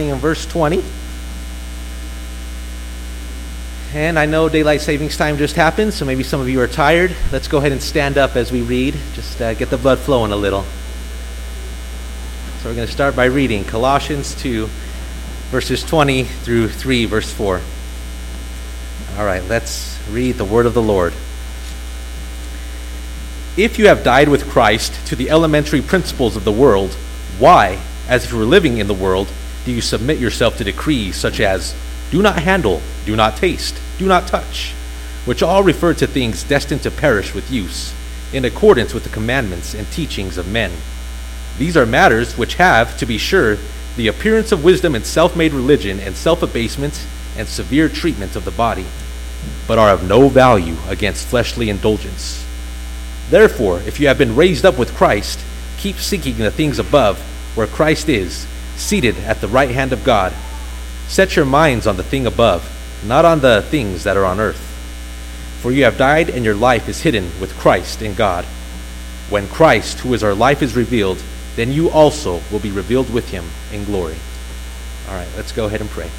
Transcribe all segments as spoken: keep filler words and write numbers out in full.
in verse twenty. And I know daylight savings time just happened, so maybe some of you are tired. Let's go ahead and stand up as we read. Just uh, get the blood flowing a little. So we're going to start by reading Colossians two, verses twenty through three, verse four. All right, let's read the word of the Lord. If you have died with Christ to the elementary principles of the world, why, as if you were living in the world, do you submit yourself to decrees such as, do not handle, do not taste, do not touch, which all refer to things destined to perish with use, in accordance with the commandments and teachings of men? These are matters which have, to be sure, the appearance of wisdom and self-made religion and self-abasement and severe treatment of the body, but are of no value against fleshly indulgence. Therefore, if you have been raised up with Christ, keep seeking the things above, where Christ is, seated at the right hand of God. Set your minds on the thing above, not on the things that are on earth. For you have died, and your life is hidden with Christ in God. When Christ, who is our life, is revealed, then you also will be revealed with him in glory. All right, let's go ahead and pray.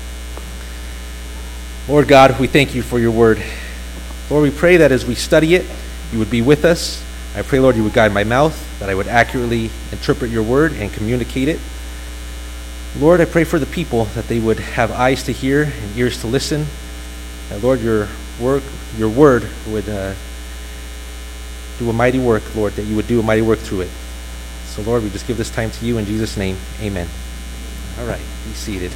Lord God, we thank you for your word. Lord, we pray that as we study it, you would be with us. I pray, Lord, you would guide my mouth, that I would accurately interpret your word and communicate it. Lord, I pray for the people that they would have eyes to hear and ears to listen. That, Lord, your work, your word would uh, do a mighty work, Lord, that you would do a mighty work through it. So, Lord, we just give this time to you in Jesus' name. Amen. All right, be seated.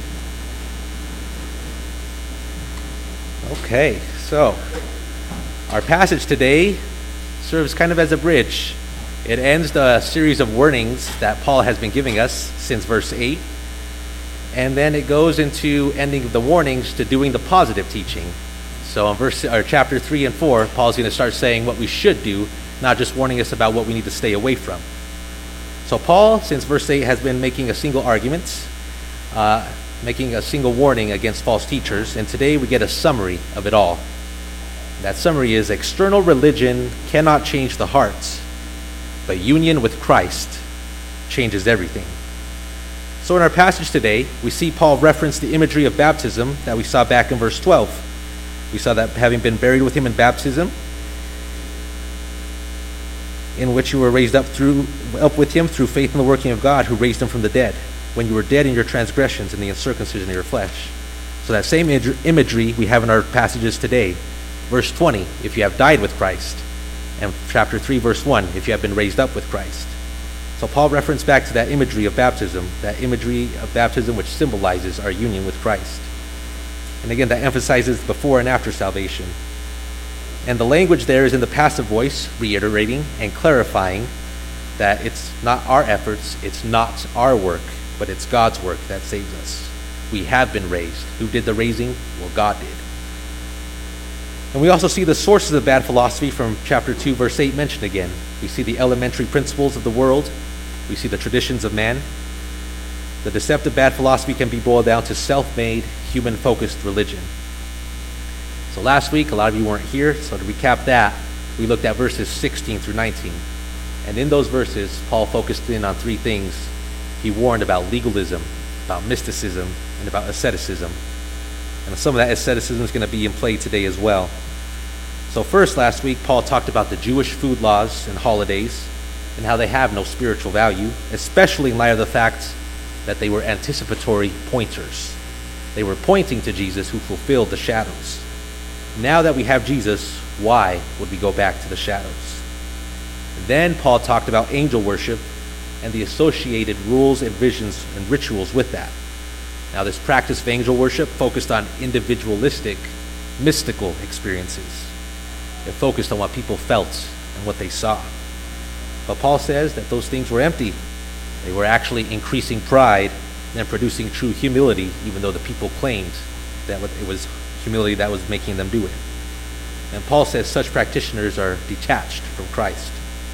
Okay, so our passage today serves kind of as a bridge. It ends the series of warnings that Paul has been giving us since verse eight. And then it goes into ending the warnings to doing the positive teaching. So in verse or chapter three and four, Paul's going to start saying what we should do, not just warning us about what we need to stay away from. So Paul, since verse eight, has been making a single argument, uh, making a single warning against false teachers. And today we get a summary of it all. That summary is, external religion cannot change the heart, but union with Christ changes everything. So in our passage today, we see Paul reference the imagery of baptism that we saw back in verse twelve. We saw that having been buried with him in baptism, in which you were raised up through up with him through faith in the working of God, who raised him from the dead, when you were dead in your transgressions and the uncircumcision of your flesh. So that same imagery we have in our passages today. Verse twenty, if you have died with Christ. And chapter three, verse one, if you have been raised up with Christ. So Paul referenced back to that imagery of baptism, that imagery of baptism which symbolizes our union with Christ. And again, that emphasizes before and after salvation. And the language there is in the passive voice, reiterating and clarifying that it's not our efforts, it's not our work, but it's God's work that saves us. We have been raised. Who did the raising? Well, God did. And we also see the sources of bad philosophy from chapter two, verse eight mentioned again. We see the elementary principles of the world. We see the traditions of man. The deceptive bad philosophy can be boiled down to self-made, human-focused religion. So last week, a lot of you weren't here, so to recap that, we looked at verses sixteen through nineteen. And in those verses, Paul focused in on three things. He warned about legalism, about mysticism, and about asceticism. And some of that asceticism is going to be in play today as well. So first, last week, Paul talked about the Jewish food laws and holidays and how they have no spiritual value, especially in light of the fact that they were anticipatory pointers. They were pointing to Jesus, who fulfilled the shadows. Now that we have Jesus, why would we go back to the shadows? Then Paul talked about angel worship and the associated rules and visions and rituals with that. Now, this practice of angel worship focused on individualistic, mystical experiences. It focused on what people felt and what they saw. But Paul says that those things were empty. They were actually increasing pride and producing true humility, even though the people claimed that it was humility that was making them do it. And Paul says such practitioners are detached from Christ.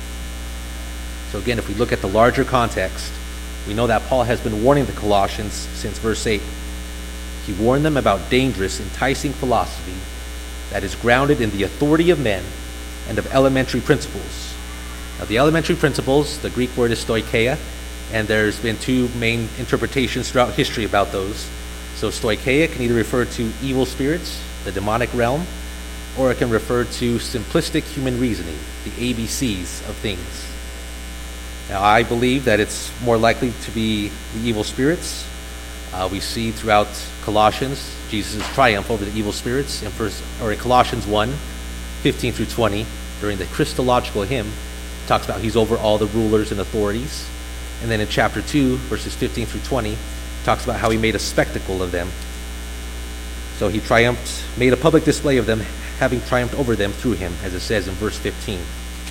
So again, if we look at the larger context, we know that Paul has been warning the Colossians since verse eight. He warned them about dangerous, enticing philosophy that is grounded in the authority of men and of elementary principles. Now, the elementary principles, the Greek word is stoicheia, And there's been two main interpretations throughout history about those. So stoicheia can either refer to evil spirits, the demonic realm, or it can refer to simplistic human reasoning, the A B Cs of things. Now, I believe that it's more likely to be the evil spirits. Uh, we see throughout Colossians Jesus' triumph over the evil spirits in first or in Colossians one, fifteen through twenty, during the Christological hymn, it talks about he's over all the rulers and authorities. And then in chapter two, verses fifteen through twenty, it talks about how he made a spectacle of them. So he triumphed, made a public display of them, having triumphed over them through him, as it says in verse fifteen.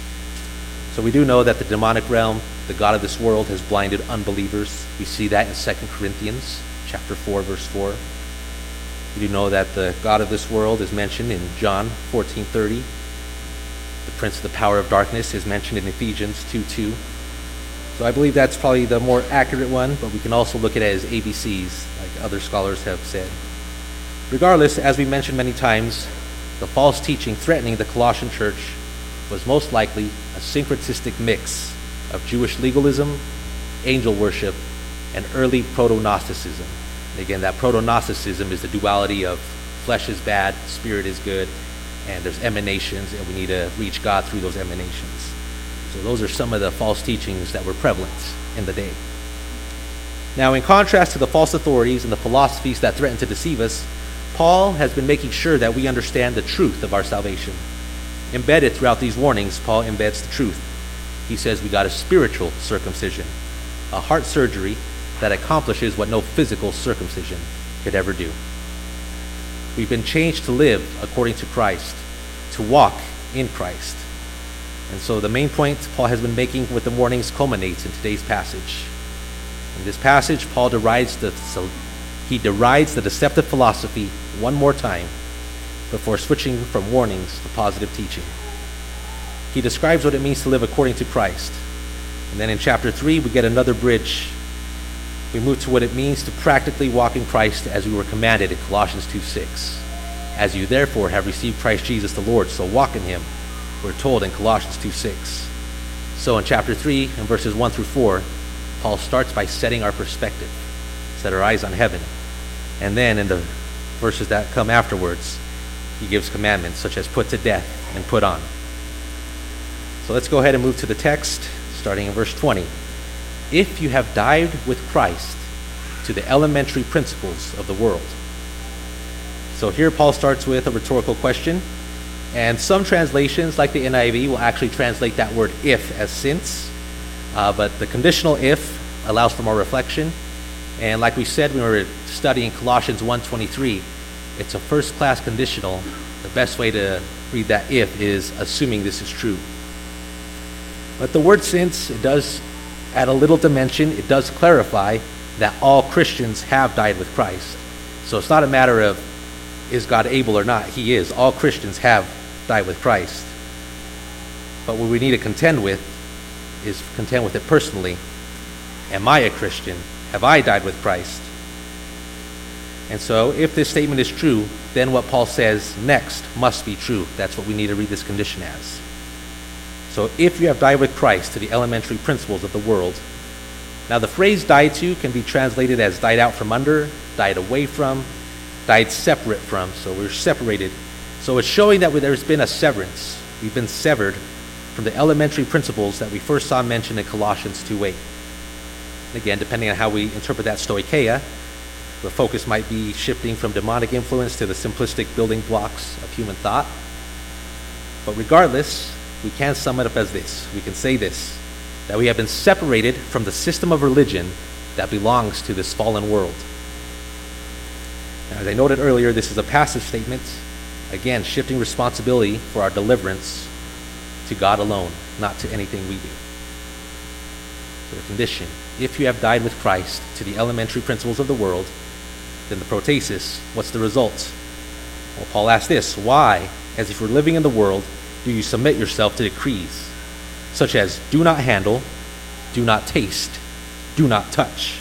So we do know that the demonic realm, the god of this world, has blinded unbelievers. We see that in Second Corinthians chapter four, verse four. We do know that the god of this world is mentioned in John fourteen thirty. The prince of the power of darkness is mentioned in Ephesians two two. So I believe that's probably the more accurate one, but we can also look at it as A B Cs, like other scholars have said. Regardless, as we mentioned many times, the false teaching threatening the Colossian church was most likely a syncretistic mix of Jewish legalism, angel worship, and early proto-Gnosticism. And again, that proto-Gnosticism is the duality of flesh is bad, spirit is good, and there's emanations, and we need to reach God through those emanations. So those are some of the false teachings that were prevalent in the day. Now, in contrast to the false authorities and the philosophies that threaten to deceive us, Paul has been making sure that we understand the truth of our salvation. Embedded throughout these warnings, Paul embeds the truth. He says we got a spiritual circumcision, a heart surgery that accomplishes what no physical circumcision could ever do. We've been changed to live according to Christ, to walk in Christ. And so the main point Paul has been making with the warnings culminates in today's passage. In this passage, Paul derides the, he derides the deceptive philosophy one more time before switching from warnings to positive teaching. He describes what it means to live according to Christ. And then in chapter three, we get another bridge. We move to what it means to practically walk in Christ as we were commanded in Colossians two six. As you therefore have received Christ Jesus the Lord, so walk in him, we're told in Colossians two six. So in chapter three, in verses one through four, Paul starts by setting our perspective, set our eyes on heaven. And then in the verses that come afterwards, he gives commandments such as put to death and put on. So let's go ahead and move to the text, starting in verse twenty. If you have died with Christ to the elementary principles of the world. So here Paul starts with a rhetorical question, and some translations, like the N I V, will actually translate that word if as since, uh, but the conditional if allows for more reflection. And like we said when we were studying Colossians one twenty-three, it's a first-class conditional. The best way to read that if is assuming this is true. But the word since, it does add a little dimension. It does clarify that all Christians have died with Christ. So it's not a matter of is God able or not. He is. All Christians have died with Christ. But what we need to contend with is contend with it personally. Am I a Christian? Have I died with Christ? And so if this statement is true, then what Paul says next must be true. That's what we need to read this condition as. So if you have died with Christ to the elementary principles of the world. Now the phrase died to can be translated as died out from under, died away from, died separate from. So we're separated. So it's showing that there's been a severance. We've been severed from the elementary principles that we first saw mentioned in Colossians two eight. Again, depending on how we interpret that stoicheia, the focus might be shifting from demonic influence to the simplistic building blocks of human thought. But regardless, we can sum it up as this. We can say this, that we have been separated from the system of religion that belongs to this fallen world. Now, as I noted earlier, this is a passive statement. Again, shifting responsibility for our deliverance to God alone, not to anything we do. So the condition, if you have died with Christ to the elementary principles of the world, then the protasis, what's the result? Well, Paul asks this, why, as if you're living in the world, do you submit yourself to decrees, such as do not handle, do not taste, do not touch?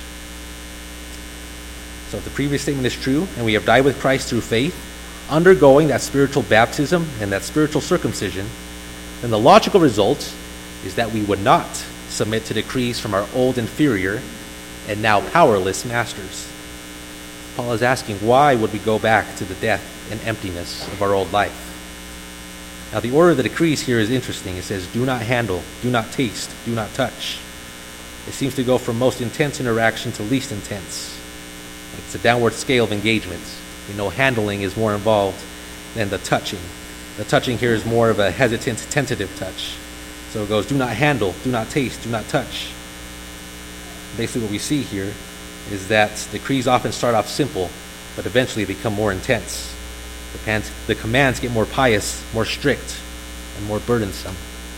So if the previous statement is true, and we have died with Christ through faith, undergoing that spiritual baptism and that spiritual circumcision, then the logical result is that we would not submit to decrees from our old inferior and now powerless masters. Paul is asking, why would we go back to the death and emptiness of our old life? Now, the order of the decrees here is interesting. It says, do not handle, do not taste, do not touch. It seems to go from most intense interaction to least intense. It's a downward scale of engagement. We know handling is more involved than the touching. The touching here is more of a hesitant, tentative touch. So it goes, do not handle, do not taste, do not touch. Basically what we see here is that decrees often start off simple, but eventually become more intense. The, pans, the commands get more pious, more strict, and more burdensome.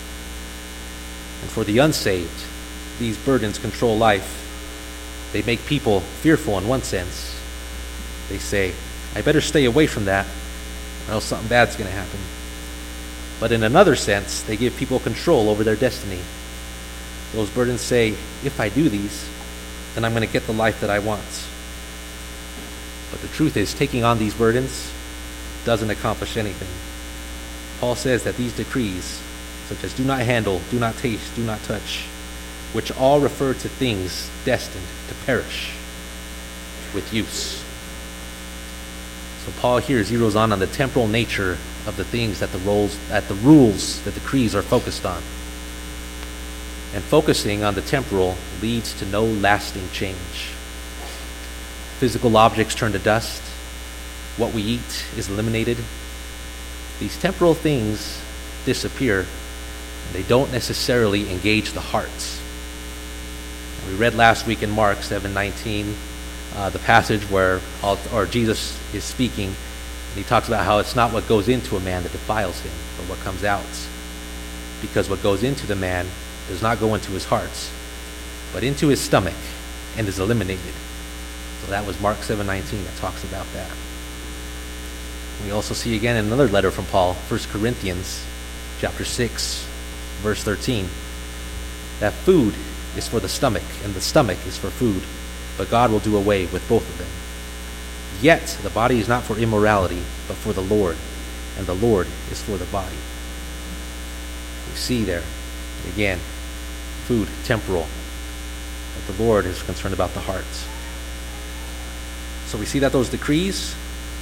And for the unsaved, these burdens control life. They make people fearful in one sense. They say, I better stay away from that, or else something bad's going to happen. But in another sense, they give people control over their destiny. Those burdens say, if I do these, then I'm going to get the life that I want. But the truth is, taking on these burdens doesn't accomplish anything. Paul says that these decrees, such as do not handle, do not taste, do not touch, which all refer to things destined to perish with use. So Paul here zeroes on on the temporal nature of the things that the roles, that the rules, the decrees are focused on. And focusing on the temporal leads to no lasting change. Physical objects turn to dust. What we eat is eliminated. These temporal things disappear, and they don't necessarily engage the hearts. And we read last week in Mark seven nineteen, uh, the passage where Paul, or Jesus is speaking, and he talks about how it's not what goes into a man that defiles him, but what comes out. Because what goes into the man does not go into his hearts, but into his stomach, and is eliminated. So that was Mark seven nineteen that talks about that. We also see again in another letter from Paul, First Corinthians chapter six, verse thirteen, that food is for the stomach, and the stomach is for food, but God will do away with both of them. Yet the body is not for immorality, but for the Lord, and the Lord is for the body. We see there, again, food, temporal, but the Lord is concerned about the heart. So we see that those decrees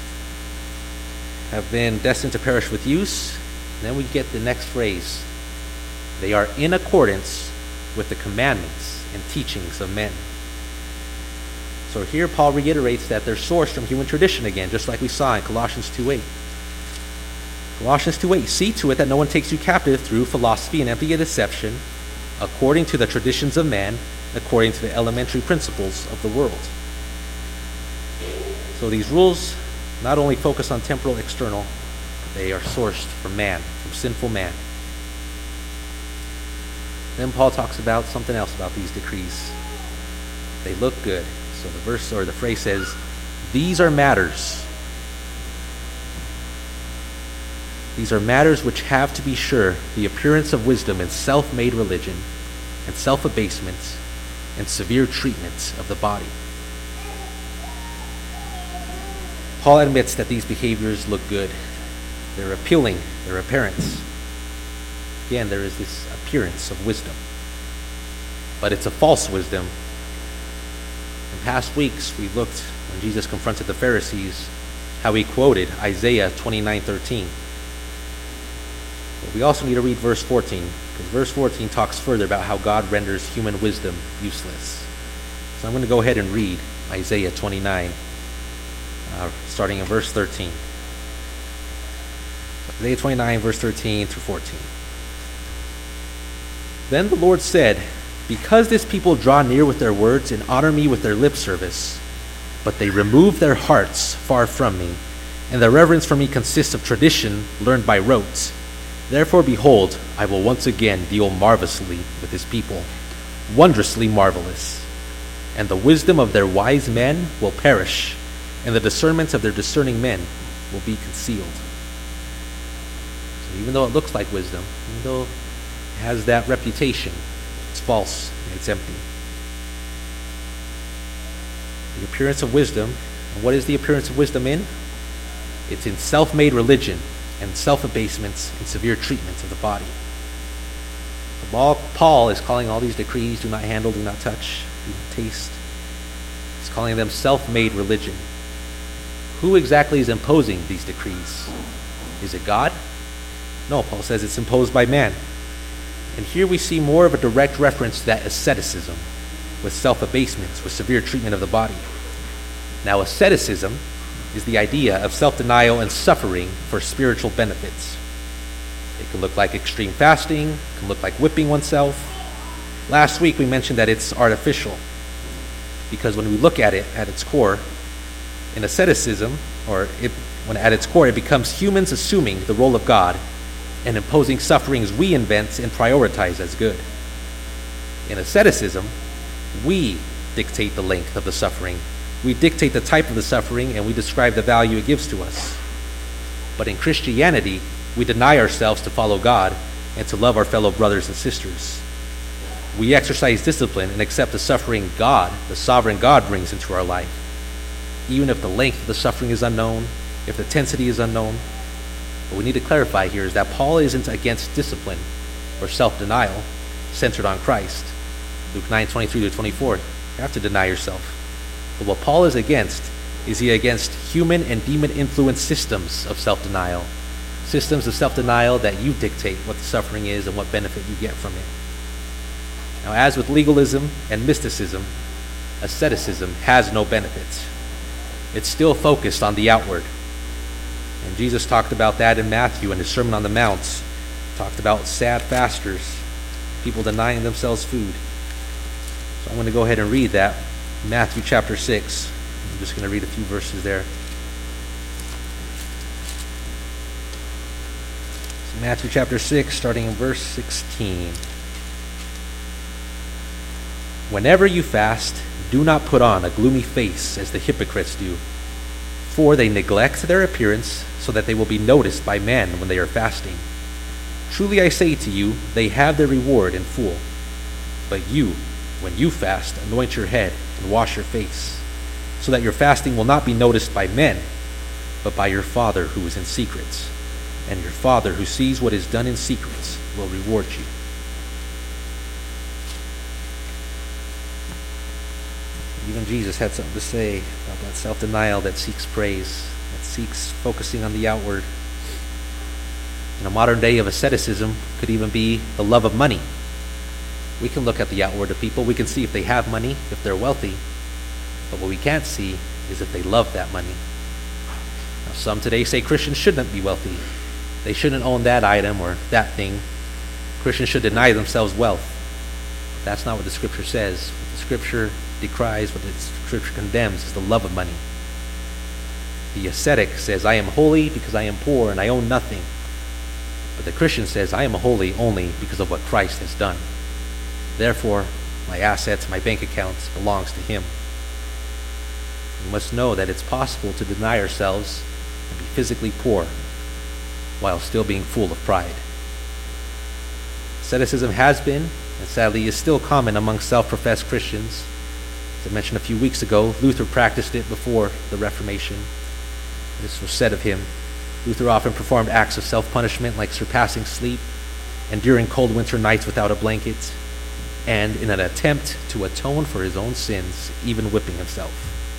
have been destined to perish with use. And then we get the next phrase. They are in accordance with the commandments and teachings of men. So here Paul reiterates that they're sourced from human tradition again, just like we saw in Colossians two eight. Colossians two eight, see to it that no one takes you captive through philosophy and empty deception, according to the traditions of man, according to the elementary principles of the world. So these rules not only focus on temporal external, but they are sourced from man, from sinful man. Then Paul talks about something else about these decrees. They look good. So the verse or the phrase says, these are matters. These are matters which have, to be sure, the appearance of wisdom in self-made religion and self-abasement and severe treatment of the body. Paul admits that these behaviors look good. They're appealing. They're apparent. Again, there is this appearance of wisdom. But it's a false wisdom. In past weeks, we looked, when Jesus confronted the Pharisees, how he quoted Isaiah twenty-nine thirteen. But we also need to read verse fourteen, because verse fourteen talks further about how God renders human wisdom useless. So I'm going to go ahead and read Isaiah twenty-nine, uh, starting in verse thirteen. Isaiah twenty-nine, verse thirteen through fourteen. Then the Lord said, because this people draw near with their words and honor me with their lip service, but they remove their hearts far from me, and their reverence for me consists of tradition learned by rote. Therefore, behold, I will once again deal marvelously with this people, wondrously marvelous. And the wisdom of their wise men will perish, and the discernment of their discerning men will be concealed. So even though it looks like wisdom, even though it has that reputation, it's false and it's empty. The appearance of wisdom, and what is the appearance of wisdom in? It's in self-made religion and self-abasements and severe treatments of the body. Paul, Paul is calling all these decrees, do not handle, do not touch, do not taste. He's calling them self-made religion. Who exactly is imposing these decrees? Is it God? No, Paul says it's imposed by man. And here we see more of a direct reference to that asceticism, with self-abasements, with severe treatment of the body. Now, asceticism is the idea of self-denial and suffering for spiritual benefits. It can look like extreme fasting, it can look like whipping oneself. Last week we mentioned that it's artificial, because when we look at it at its core, in asceticism, or it, when at its core, it becomes humans assuming the role of God and imposing sufferings we invent and prioritize as good. In asceticism, we dictate the length of the suffering. We dictate the type of the suffering, and we describe the value it gives to us. But in Christianity, we deny ourselves to follow God and to love our fellow brothers and sisters. We exercise discipline and accept the suffering God, the sovereign God, brings into our life, even if the length of the suffering is unknown, if the intensity is unknown. What we need to clarify here is that Paul isn't against discipline or self-denial centered on Christ. Luke nine, twenty-three to twenty-four, you have to deny yourself. But what Paul is against is he against human and demon-influenced systems of self-denial, systems of self-denial that you dictate what the suffering is and what benefit you get from it. Now, as with legalism and mysticism, asceticism has no benefits. It's still focused on the outward. And Jesus talked about that in Matthew in his Sermon on the Mount. Talked about sad fasters, people denying themselves food. So I'm going to go ahead and read that. Matthew chapter six. I'm just going to read a few verses there. So Matthew chapter six, starting in verse sixteen. Whenever you fast, do not put on a gloomy face as the hypocrites do, for they neglect their appearance so that they will be noticed by men when they are fasting. Truly I say to you, they have their reward in full. But you, when you fast, anoint your head and wash your face, so that your fasting will not be noticed by men, but by your Father who is in secret. And your Father who sees what is done in secret will reward you. Even Jesus had something to say about that self-denial that seeks praise, that seeks focusing on the outward. In a modern day of asceticism could even be the love of money. We can look at the outward of people. We can see if they have money, if they're wealthy. But what we can't see is if they love that money. Now, some today say Christians shouldn't be wealthy. They shouldn't own that item or that thing. Christians should deny themselves wealth. But that's not what the Scripture says. What the Scripture decries, what the Scripture condemns, is the love of money. The ascetic says, I am holy because I am poor and I own nothing. But the Christian says, I am holy only because of what Christ has done. Therefore, my assets, my bank account belongs to Him. We must know that it's possible to deny ourselves and be physically poor while still being full of pride. Asceticism has been, and sadly is still common among self-professed Christians. As I mentioned a few weeks ago, Luther practiced it before the Reformation. This was said of him. Luther often performed acts of self-punishment like surpassing sleep, enduring cold winter nights without a blanket, and in an attempt to atone for his own sins, even whipping himself.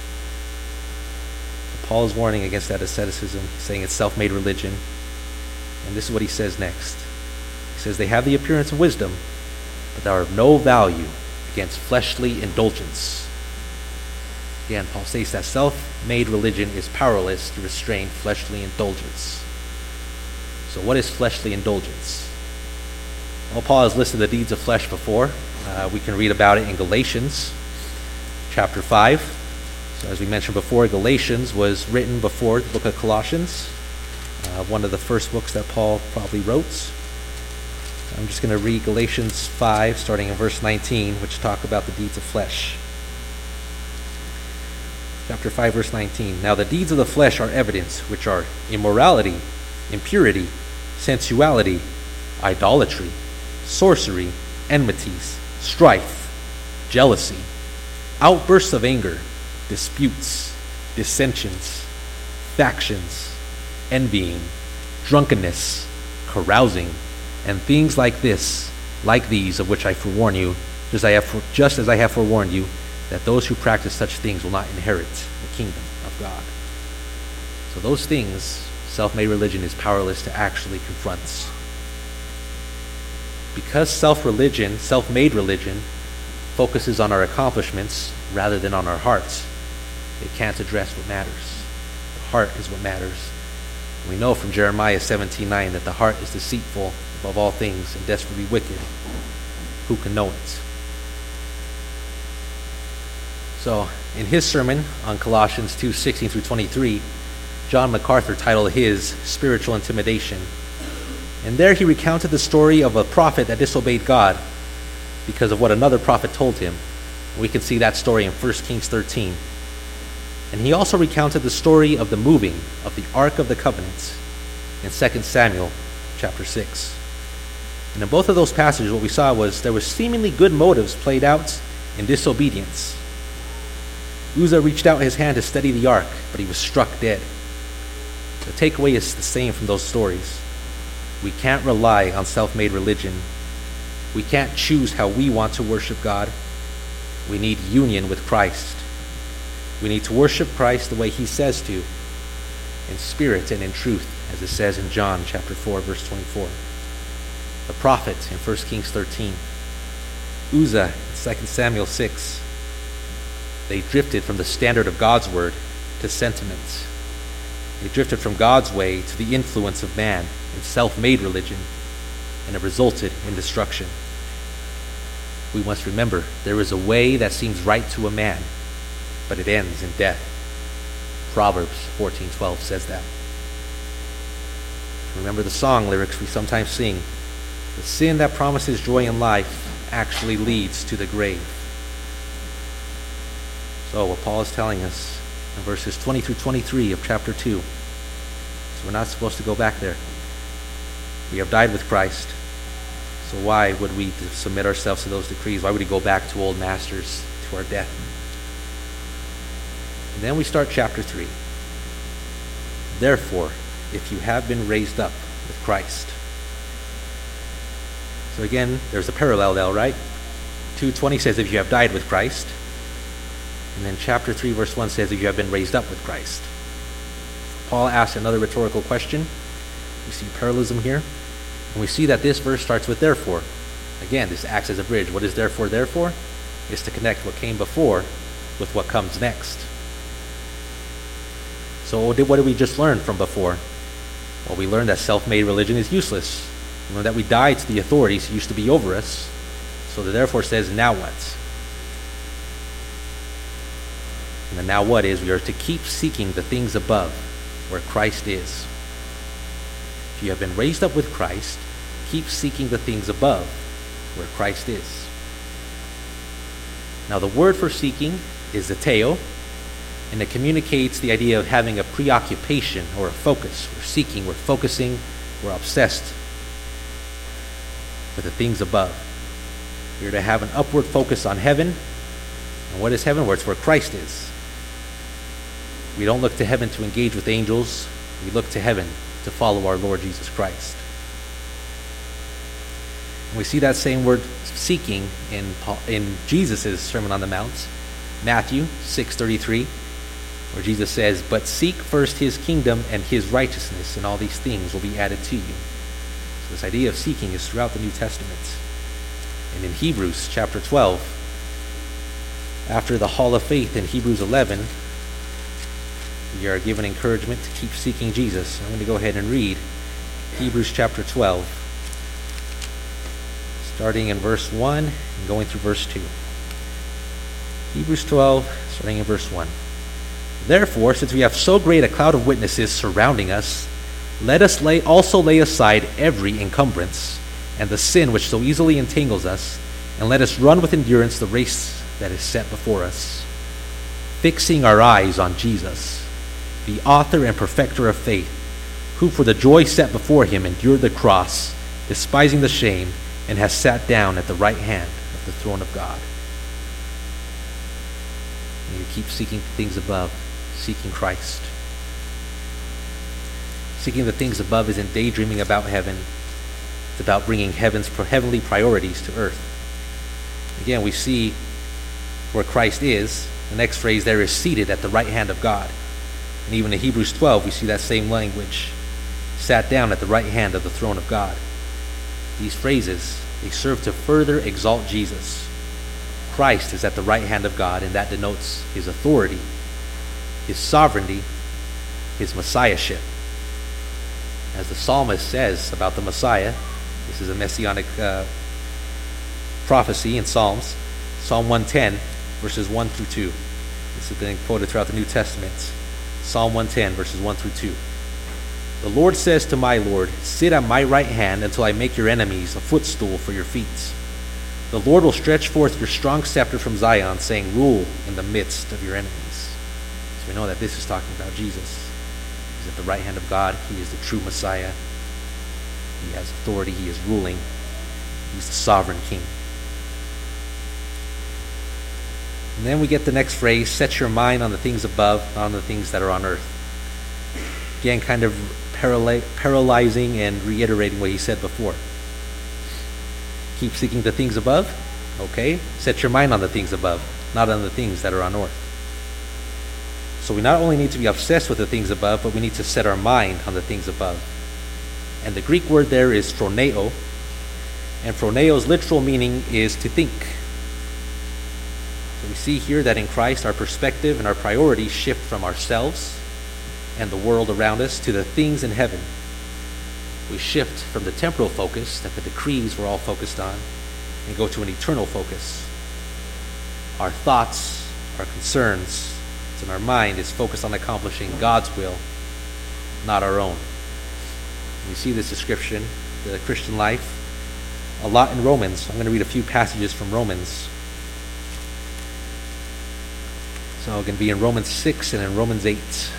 Paul is warning against that asceticism, saying it's self-made religion. And this is what he says next. He says, they have the appearance of wisdom, but they are of no value against fleshly indulgence. Again, Paul states that self-made religion is powerless to restrain fleshly indulgence. So what is fleshly indulgence? Well, Paul has listed the deeds of flesh before. Uh, we can read about it in Galatians chapter five. So as we mentioned before, Galatians was written before the book of Colossians, uh, one of the first books that Paul probably wrote. I'm just going to read Galatians five, starting in verse nineteen, which talk about the deeds of flesh. Chapter five, verse nineteen. Now the deeds of the flesh are evident, which are immorality, impurity, sensuality, idolatry, sorcery, enmities, strife, jealousy, outbursts of anger, disputes, dissensions, factions, envying, drunkenness, carousing, and things like this, like these, of which I forewarn you, just, I have for, just as I have forewarned you, that those who practice such things will not inherit the kingdom of God. So those things, self-made religion is powerless to actually confront. Because self-religion, self-made religion, focuses on our accomplishments rather than on our hearts, it can't address what matters. The heart is what matters. We know from Jeremiah seventeen nine that the heart is deceitful above all things and desperately wicked. Who can know it? So, in his sermon on Colossians two sixteen through twenty-three, John MacArthur titled his Spiritual Intimidation. And there he recounted the story of a prophet that disobeyed God because of what another prophet told him. We can see that story in First Kings thirteen. And he also recounted the story of the moving of the Ark of the Covenant in Second Samuel chapter six. And in both of those passages, what we saw was there were seemingly good motives played out in disobedience. Uzzah reached out his hand to steady the ark, but he was struck dead. The takeaway is the same from those stories. We can't rely on self-made religion. We can't choose how we want to worship God. We need union with Christ. We need to worship Christ the way he says to, in spirit and in truth, as it says in John chapter four, verse twenty-four. The prophet in First Kings thirteen. Uzzah in Second Samuel six. They drifted from the standard of God's word to sentiment. They drifted from God's way to the influence of man and self-made religion, and it resulted in destruction. We must remember there is a way that seems right to a man, but it ends in death. Proverbs fourteen twelve says that. Remember the song lyrics we sometimes sing. The sin that promises joy in life actually leads to the grave. So what Paul is telling us in verses twenty through twenty-three of chapter two. So we're not supposed to go back there. We have died with Christ. So why would we submit ourselves to those decrees? Why would we go back to old masters, to our death? And then we start chapter three. Therefore, if you have been raised up with Christ. So again, there's a parallel there, right? two twenty says if you have died with Christ. And then chapter three, verse one says if you have been raised up with Christ. Paul asks another rhetorical question. We see parallelism here. And we see that this verse starts with therefore. Again, this acts as a bridge. What is therefore, therefore? Is to connect what came before with what comes next. So what did we just learn from before? Well, we learned that self-made religion is useless. We learned that we died to the authorities who used to be over us. So the therefore says, now what? And the now what is we are to keep seeking the things above, where Christ is. If you have been raised up with Christ, keep seeking the things above, where Christ is. Now the word for seeking is zeteo, and it communicates the idea of having a preoccupation or a focus. We're seeking, we're focusing, we're obsessed with the things above. We're to have an upward focus on heaven. And what is heaven? Where it's where Christ is. We don't look to heaven to engage with angels. We look to heaven to follow our Lord Jesus Christ. And we see that same word seeking in Paul, in Jesus' Sermon on the Mount, Matthew six thirty-three, where Jesus says, but seek first his kingdom and his righteousness, and all these things will be added to you. So this idea of seeking is throughout the New Testament. And in Hebrews chapter twelve, after the hall of faith in Hebrews eleven, we are given encouragement to keep seeking Jesus. I'm going to go ahead and read Hebrews chapter twelve, starting in verse one and going through verse two. Hebrews twelve, starting in verse one. Therefore, since we have so great a cloud of witnesses surrounding us, let us lay also lay aside every encumbrance and the sin which so easily entangles us, and let us run with endurance the race that is set before us, fixing our eyes on Jesus, the author and perfecter of faith, who for the joy set before him endured the cross, despising the shame, and has sat down at the right hand of the throne of God. And you keep seeking things above, seeking Christ. Seeking the things above isn't daydreaming about heaven. It's about bringing heaven's heavenly priorities to earth. Again, we see where Christ is. The next phrase there is seated at the right hand of God. And even in Hebrews twelve, we see that same language. Sat down at the right hand of the throne of God. These phrases, they serve to further exalt Jesus. Christ is at the right hand of God, and that denotes his authority, his sovereignty, his messiahship. As the psalmist says about the Messiah, this is a messianic uh, prophecy in Psalms, Psalm one ten, verses one through two. This has been quoted throughout the New Testament. Psalm one ten, verses one through two. The Lord says to my Lord, sit at my right hand until I make your enemies a footstool for your feet. The Lord will stretch forth your strong scepter from Zion, saying, rule in the midst of your enemies. So we know that this is talking about Jesus. He's at the right hand of God. He is the true Messiah. He has authority. He is ruling. He's the sovereign king. And then we get the next phrase, set your mind on the things above, not on the things that are on earth. Again, kind of paraly- paralyzing and reiterating what he said before. Keep seeking the things above. Okay. Set your mind on the things above, not on the things that are on earth. So we not only need to be obsessed with the things above, but we need to set our mind on the things above. And the Greek word there is phroneo. And phroneo's literal meaning is to think. So we see here that in Christ our perspective and our priorities shift from ourselves and the world around us to the things in heaven. We shift from the temporal focus that the decrees were all focused on and go to an eternal focus. Our thoughts, our concerns, and our mind is focused on accomplishing God's will, not our own. We see this description, the Christian life, a lot in Romans. I'm going to read a few passages from Romans. So it can be in Romans six and in Romans eight.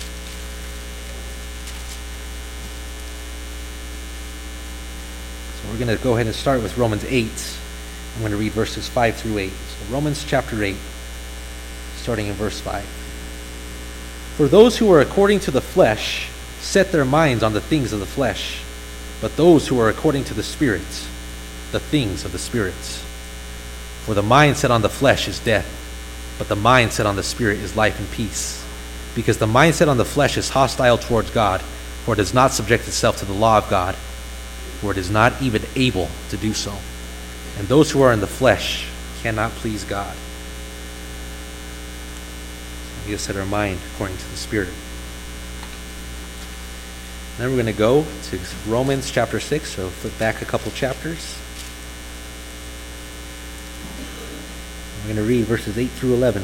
We're going to go ahead and start with Romans eight. I'm going to read verses five through eight. So Romans chapter eight, starting in verse five. For those who are according to the flesh set their minds on the things of the flesh, but those who are according to the Spirit, the things of the Spirit. For the mind set on the flesh is death, but the mind set on the Spirit is life and peace. Because the mind set on the flesh is hostile towards God, for it does not subject itself to the law of God, for it is not even able to do so. And those who are in the flesh cannot please God. We have set our mind according to the Spirit. And then we're going to go to Romans chapter six, so flip back a couple chapters. We're going to read verses eight through eleven.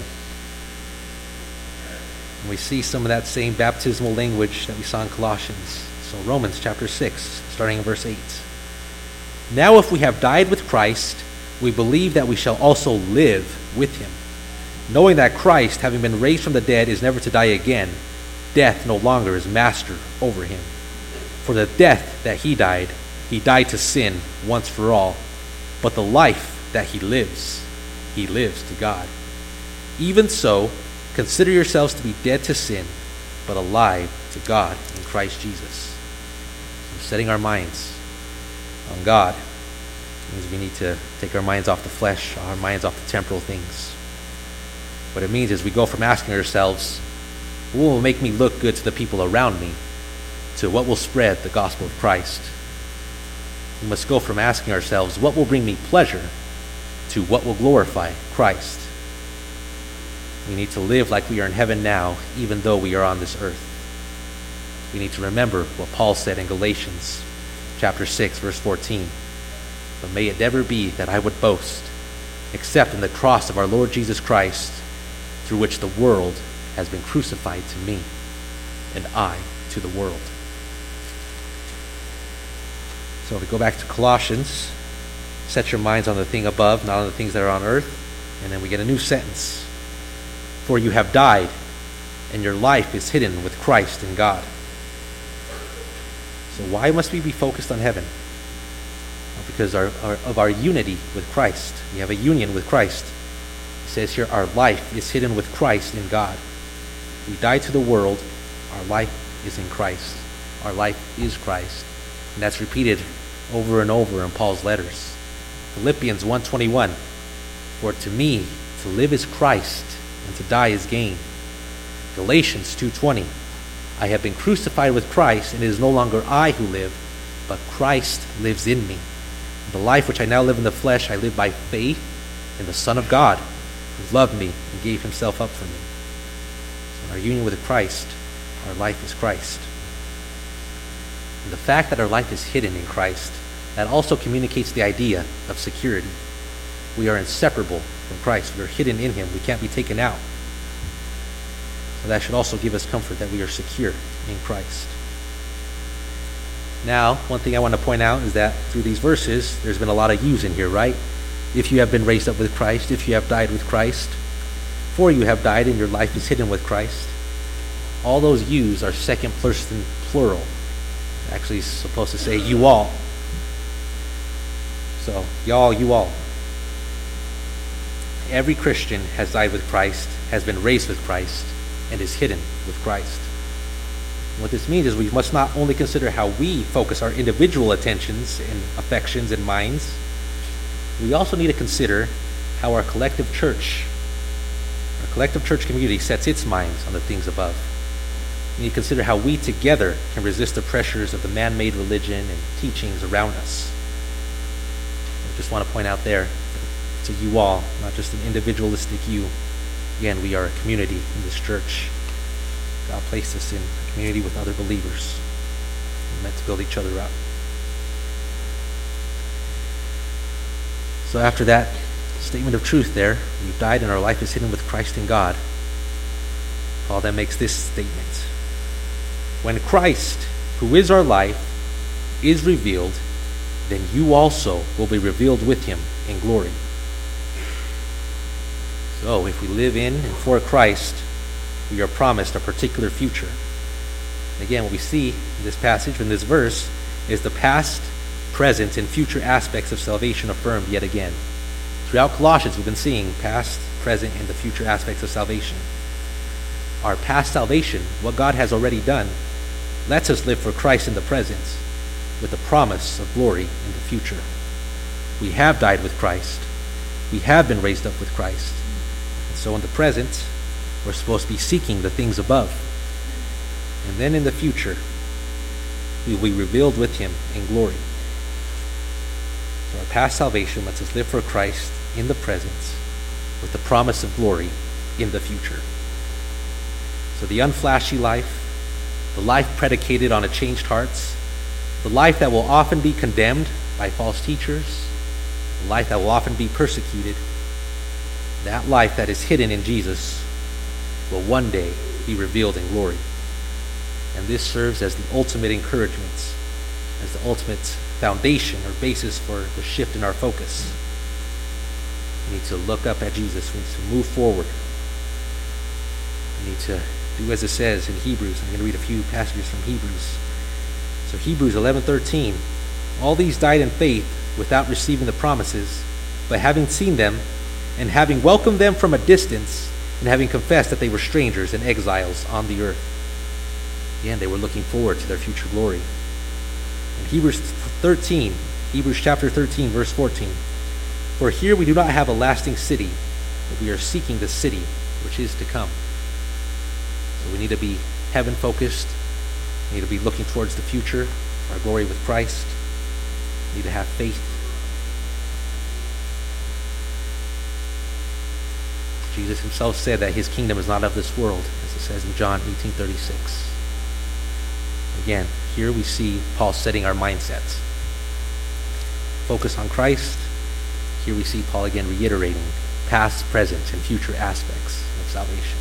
And we see some of that same baptismal language that we saw in Colossians. So Romans chapter six, starting in verse eight. Now if we have died with Christ, we believe that we shall also live with him, knowing that Christ, having been raised from the dead, is never to die again. Death no longer is master over him. For the death that he died, he died to sin once for all. But the life that he lives, he lives to God. Even so, consider yourselves to be dead to sin, but alive to God in Christ Jesus. So setting our minds on God means we need to take our minds off the flesh, our minds off the temporal things. What it means is we go from asking ourselves, what will make me look good to the people around me, to what will spread the gospel of Christ. We must go from asking ourselves, what will bring me pleasure, to what will glorify Christ. We need to live like we are in heaven now, even though we are on this earth. We need to remember what Paul said in Galatians chapter six, verse fourteen. But may it never be that I would boast, except in the cross of our Lord Jesus Christ, through which the world has been crucified to me, and I to the world. So if we go back to Colossians, set your minds on the thing above, not on the things that are on earth. And then we get a new sentence. For you have died, and your life is hidden with Christ in God. So why must we be focused on heaven? Well, because our, our, of our unity with Christ. We have a union with Christ. It says here, our life is hidden with Christ in God. We died to the world. Our life is in Christ. Our life is Christ. And that's repeated over and over in Paul's letters. Philippians one twenty-one, for to me to live is Christ, and to die is gain. Galatians two twenty, I have been crucified with Christ, and it is no longer I who live, but Christ lives in me. The life which I now live in the flesh, I live by faith in the Son of God, who loved me and gave himself up for me. So in our union with Christ, our life is Christ. And the fact that our life is hidden in Christ, that also communicates the idea of security. We are inseparable from Christ. We are hidden in him. We can't be taken out. So that should also give us comfort that we are secure in Christ. Now, one thing I want to point out is that through these verses, there's been a lot of yous in here, right? If you have been raised up with Christ, if you have died with Christ, for you have died and your life is hidden with Christ. All those yous are second person plural. Actually, it's supposed to say you all. So, y'all, you all. Every Christian has died with Christ, has been raised with Christ, and is hidden with Christ. What this means is we must not only consider how we focus our individual attentions and affections and minds, we also need to consider how our collective church, our collective church community sets its minds on the things above. We need to consider how we together can resist the pressures of the man-made religion and teachings around us. I just want to point out there, it's a you all, not just an individualistic you. Again, we are a community in this church. God placed us in a community with other believers. We're meant to build each other up. So after that statement of truth there, we've died and our life is hidden with Christ in God. Paul then makes this statement. When Christ, who is our life, is revealed, then you also will be revealed with him in glory. So if we live in and for Christ, we are promised a particular future. Again, what we see in this passage, in this verse, is the past, present, and future aspects of salvation affirmed yet again. Throughout Colossians, we've been seeing past, present, and the future aspects of salvation. Our past salvation, what God has already done, lets us live for Christ in the present, with the promise of glory in the future. We have died with Christ. We have been raised up with Christ. And so in the present, we're supposed to be seeking the things above. And then in the future, we will be revealed with him in glory. So our past salvation lets us live for Christ in the present, with the promise of glory in the future. So the unflashy life, the life predicated on a changed hearts, the life that will often be condemned by false teachers, the life that will often be persecuted, that life that is hidden in Jesus will one day be revealed in glory. And this serves as the ultimate encouragement, as the ultimate foundation or basis for the shift in our focus. We need to look up at Jesus. We need to move forward. We need to do as it says in Hebrews. I'm going to read a few passages from Hebrews. So Hebrews eleven thirteen. All these died in faith without receiving the promises, but having seen them and having welcomed them from a distance and having confessed that they were strangers and exiles on the earth. Again, they were looking forward to their future glory. In Hebrews thirteen, Hebrews chapter thirteen, verse fourteen. For here we do not have a lasting city, but we are seeking the city which is to come. So we need to be heaven-focused. We need to be looking towards the future, our glory with Christ. We need to have faith. Jesus himself said that his kingdom is not of this world, as it says in John eighteen thirty-six. Again, here we see Paul setting our mindsets. Focus on Christ. Here we see Paul again reiterating past, present, and future aspects of salvation.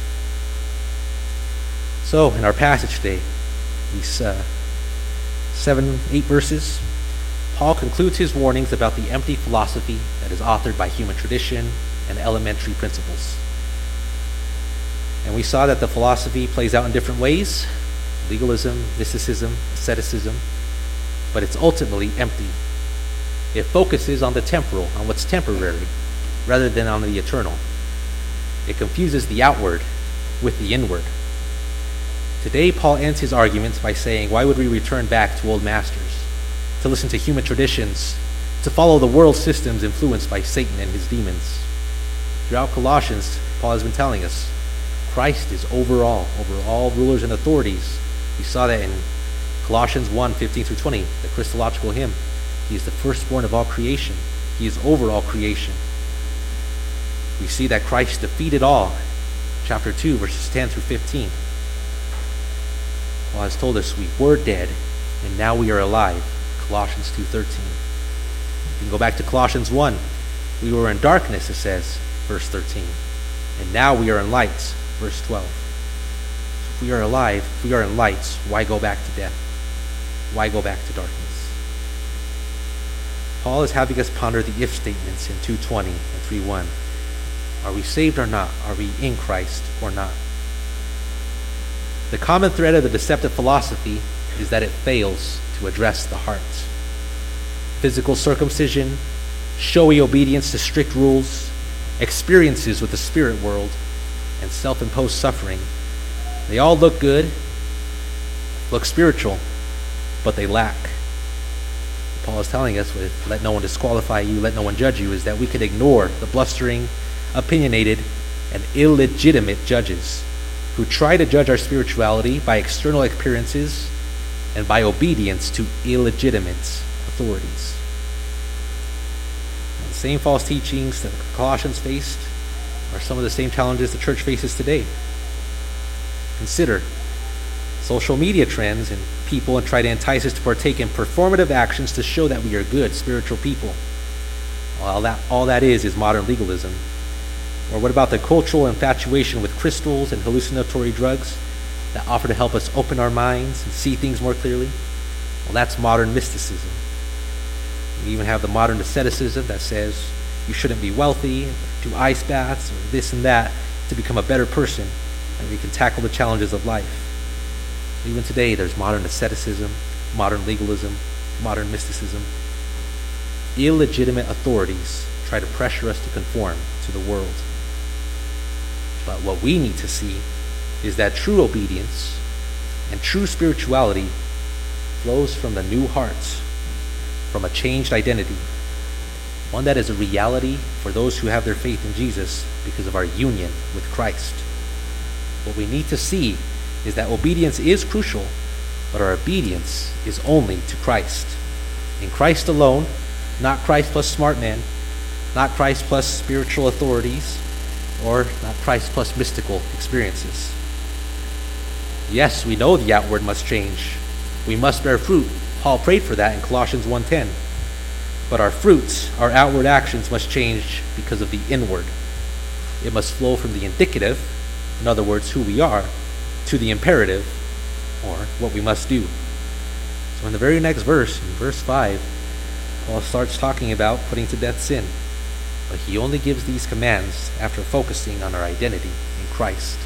So, in our passage today, these uh, seven, eight verses, Paul concludes his warnings about the empty philosophy that is authored by human tradition and elementary principles. And we saw that the philosophy plays out in different ways: legalism, mysticism, asceticism, but it's ultimately empty. It focuses on the temporal, on what's temporary, rather than on the eternal. It confuses the outward with the inward. Today, Paul ends his arguments by saying, why would we return back to old masters, to listen to human traditions, to follow the world systems influenced by Satan and his demons. Throughout Colossians, Paul has been telling us, Christ is over all, over all rulers and authorities. We saw that in Colossians one, fifteen through twenty, the Christological hymn. He is the firstborn of all creation. He is over all creation. We see that Christ defeated all. Chapter two, verses ten through fifteen. Paul has told us we were dead, and now we are alive. Colossians two thirteen. You can go back to Colossians one. We were in darkness, it says, verse thirteen. And now we are in light, verse twelve. So if we are alive, if we are in light, why go back to death? Why go back to darkness? Paul is having us ponder the if statements in two twenty and three one. Are we saved or not? Are we in Christ or not? The common thread of the deceptive philosophy is that it fails to address the heart. Physical circumcision, showy obedience to strict rules, experiences with the spirit world, and self-imposed suffering, they all look good, look spiritual, but they lack. What Paul is telling us with let no one disqualify you, let no one judge you, is that we could ignore the blustering, opinionated, and illegitimate judges who try to judge our spirituality by external appearances and by obedience to illegitimate authorities. Now, the same false teachings that the Colossians faced are some of the same challenges the church faces today. Consider social media trends and people and try to entice us to partake in performative actions to show that we are good spiritual people. All that, all that is is modern legalism. Or what about the cultural infatuation with crystals and hallucinatory drugs that offer to help us open our minds and see things more clearly? Well, that's modern mysticism. We even have the modern asceticism that says you shouldn't be wealthy, do ice baths, or this and that to become a better person, and we can tackle the challenges of life. Even today, there's modern asceticism, modern legalism, modern mysticism. Illegitimate authorities try to pressure us to conform to the world. But what we need to see is that true obedience and true spirituality flows from the new heart, from a changed identity, one that is a reality for those who have their faith in Jesus because of our union with Christ. What we need to see is that obedience is crucial, but our obedience is only to Christ. In Christ alone, not Christ plus smart man, not Christ plus spiritual authorities, or not Christ plus mystical experiences. Yes, we know the outward must change. We must bear fruit. Paul prayed for that in Colossians one ten. But our fruits, our outward actions must change because of the inward. It must flow from the indicative, in other words, who we are, to the imperative, or what we must do. So in the very next verse, in verse five, Paul starts talking about putting to death sin. But he only gives these commands after focusing on our identity in Christ.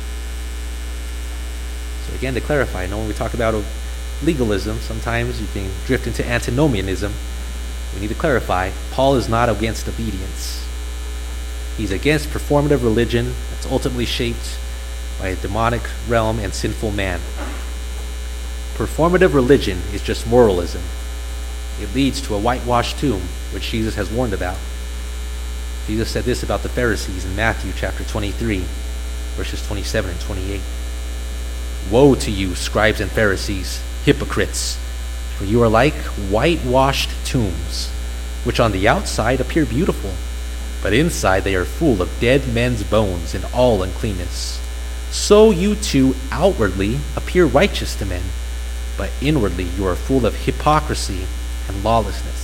So again, to clarify, I know when we talk about legalism, sometimes you can drift into antinomianism. We need to clarify, Paul is not against obedience. He's against performative religion that's ultimately shaped by a demonic realm and sinful man. Performative religion is just moralism. It leads to a whitewashed tomb, which Jesus has warned about. Jesus said this about the Pharisees in Matthew chapter twenty-three, verses twenty-seven and twenty-eight. Woe to you, scribes and Pharisees, hypocrites, for you are like whitewashed tombs, which on the outside appear beautiful, but inside they are full of dead men's bones and all uncleanness. So you too outwardly appear righteous to men, but inwardly you are full of hypocrisy and lawlessness.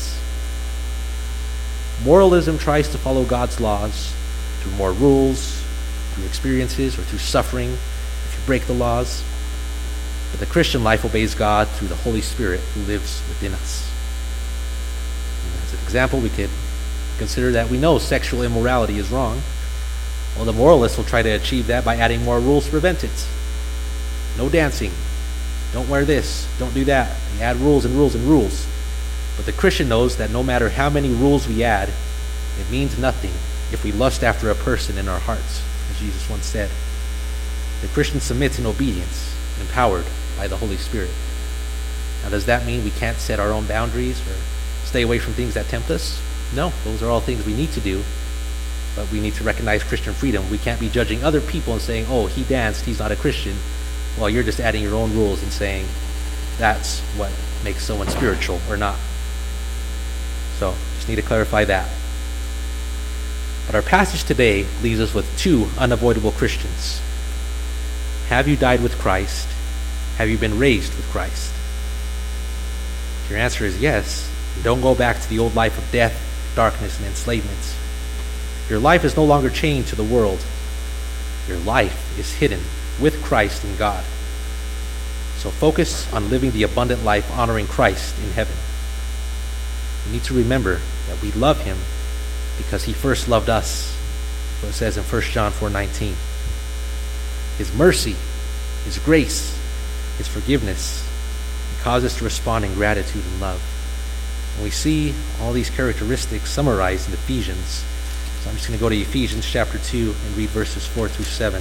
Moralism tries to follow God's laws through more rules, through experiences, or through suffering if you break the laws. But the Christian life obeys God through the Holy Spirit who lives within us. And as an example, we could consider that we know sexual immorality is wrong. Well, the moralist will try to achieve that by adding more rules to prevent it. No dancing. Don't wear this. Don't do that. They add rules and rules and rules. But the Christian knows that no matter how many rules we add, it means nothing if we lust after a person in our hearts, as Jesus once said. The Christian submits in obedience, empowered by the Holy Spirit. Now, does that mean we can't set our own boundaries or stay away from things that tempt us? No, those are all things we need to do, but we need to recognize Christian freedom. We can't be judging other people and saying, oh, he danced, he's not a Christian, while you're just adding your own rules and saying that's what makes someone spiritual or not. So, just need to clarify that. But our passage today leaves us with two unavoidable Christians. Have you died with Christ? Have you been raised with Christ? If your answer is yes, don't go back to the old life of death, darkness, and enslavement. Your life is no longer chained to the world. Your life is hidden with Christ in God. So focus on living the abundant life honoring Christ in heaven. We need to remember that we love him because he first loved us. What it says in First John four nineteen. His mercy, his grace, his forgiveness cause us to respond in gratitude and love. And we see all these characteristics summarized in Ephesians. So I'm just going to go to Ephesians chapter two and read verses four through seven.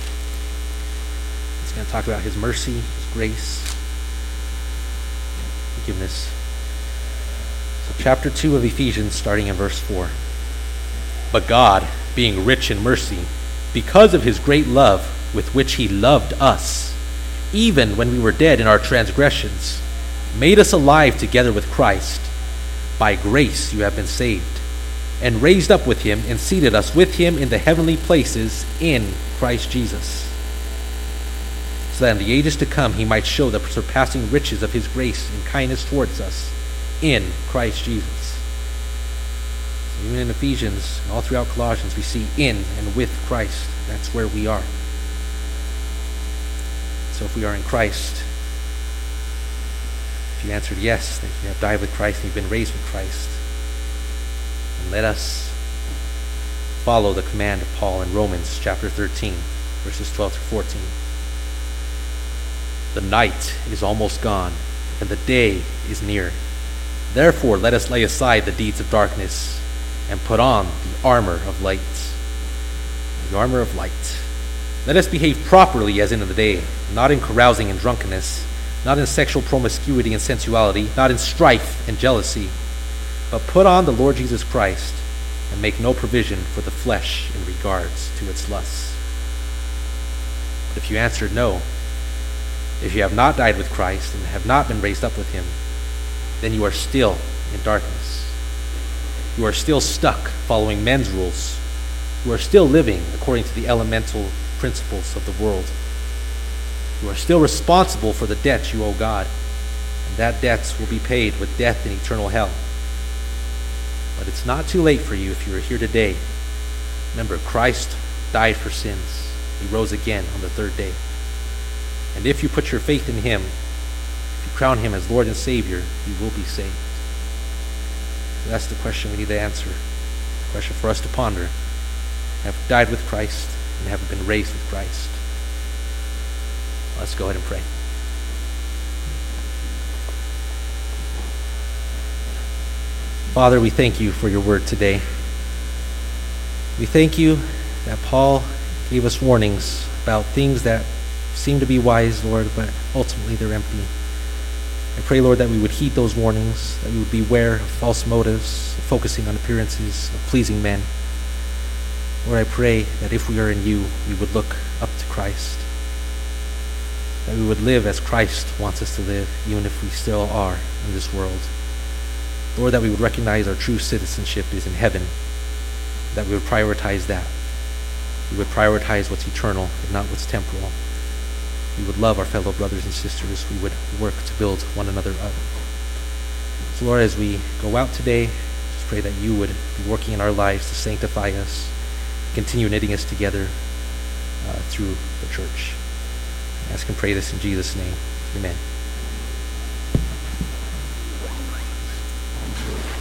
It's going to talk about his mercy, his grace, forgiveness. So chapter two of Ephesians, starting in verse four. But God, being rich in mercy, because of his great love with which he loved us, even when we were dead in our transgressions, made us alive together with Christ. By grace you have been saved, and raised up with him, and seated us with him in the heavenly places in Christ Jesus, so that in the ages to come he might show the surpassing riches of his grace and kindness towards us in Christ Jesus. So even in Ephesians, all throughout Colossians, we see in and with Christ. That's where we are. So if we are in Christ, if you answered yes, that you have died with Christ and you've been raised with Christ, and let us follow the command of Paul in Romans chapter thirteen, verses twelve through fourteen. The night is almost gone, and the day is near. Therefore, let us lay aside the deeds of darkness and put on the armor of light. The armor of light. Let us behave properly as in the day, not in carousing and drunkenness, not in sexual promiscuity and sensuality, not in strife and jealousy, but put on the Lord Jesus Christ and make no provision for the flesh in regards to its lusts. But if you answered no, if you have not died with Christ and have not been raised up with him, then you are still in darkness. You are still stuck following men's rules. You are still living according to the elemental principles of the world. You are still responsible for the debt you owe God, and that debt will be paid with death and eternal hell. But it's not too late for you if you are here today. Remember, Christ died for sins. He rose again on the third day. And if you put your faith in him, if you crown him as Lord and Savior, you will be saved. So that's the question we need to answer. The question for us to ponder. Have died with Christ and have been raised with Christ. Let's go ahead and pray. Father, we thank you for your word today. We thank you that Paul gave us warnings about things that seem to be wise, Lord, but ultimately they're empty. I pray, Lord, that we would heed those warnings, that we would beware of false motives, of focusing on appearances, of pleasing men. Lord, I pray that if we are in you, we would look up to Christ, that we would live as Christ wants us to live, even if we still are in this world. Lord, that we would recognize our true citizenship is in heaven, that we would prioritize that. We would prioritize what's eternal and not what's temporal. We would love our fellow brothers and sisters. We would work to build one another up. So Lord, as we go out today, just pray that you would be working in our lives to sanctify us, continue knitting us together uh, through the church. I ask and pray this in Jesus' name. Amen.